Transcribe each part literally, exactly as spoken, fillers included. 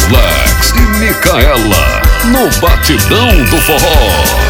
Lex e Micaela, no Batidão do Forró.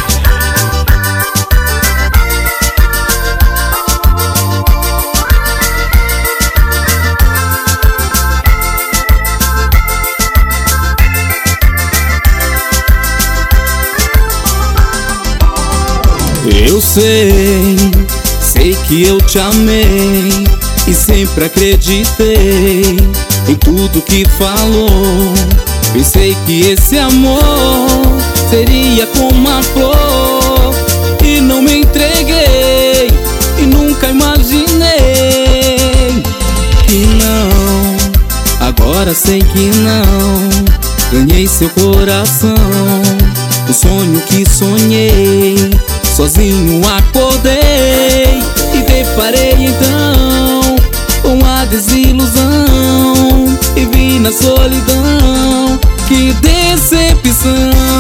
Eu sei, sei que eu te amei e sempre acreditei em tudo que falou. Pensei que esse amor seria como a flor e não me entreguei e nunca imaginei que não. Agora sei que não. Ganhei seu coração, o sonho que sonhei. Sozinho acordei e deparei então com a desilusão e vi na solidão. Que decepção!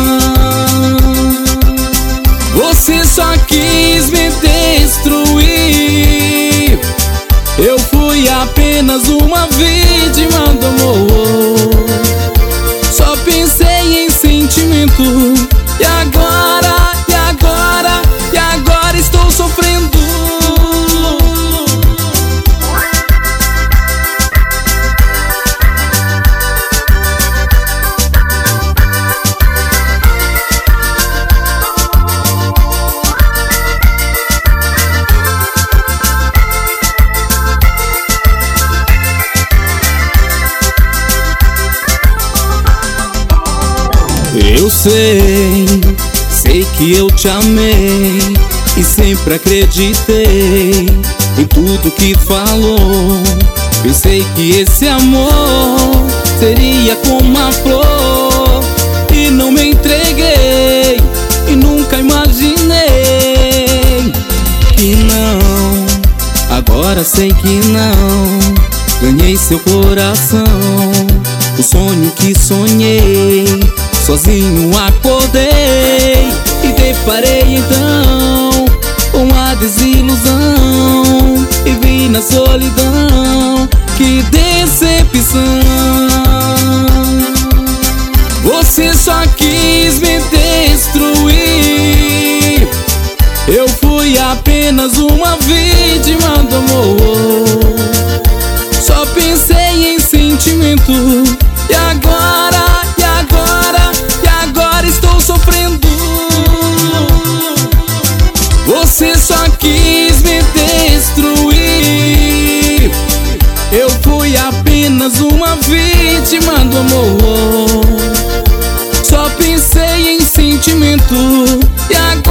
Você só quis me destruir. Eu fui apenas uma vítima do amor. Só pensei em sentimento. E agora, e agora, e agora estou sofrendo. Eu sei, sei que eu te amei e sempre acreditei em tudo que falou. Pensei que esse amor seria como a flor e não me entreguei e nunca imaginei que não. Agora sei que não. Ganhei seu coração, o sonho que sonhei. Sozinho acordei e deparei então com a desilusão e vi na solidão. Que decepção! Você só quis me destruir. Eu fui apenas uma vítima do amor. Só pensei em sentimento. E agora, e agora, e agora estou sofrendo. Você só quis me destruir. Eu fui apenas uma vítima do amor. Só pensei em sentimento. E agora